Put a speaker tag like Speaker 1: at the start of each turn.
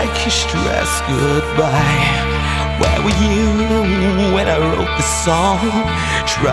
Speaker 1: I kissed your ass goodbye. Where were you when I wrote the song?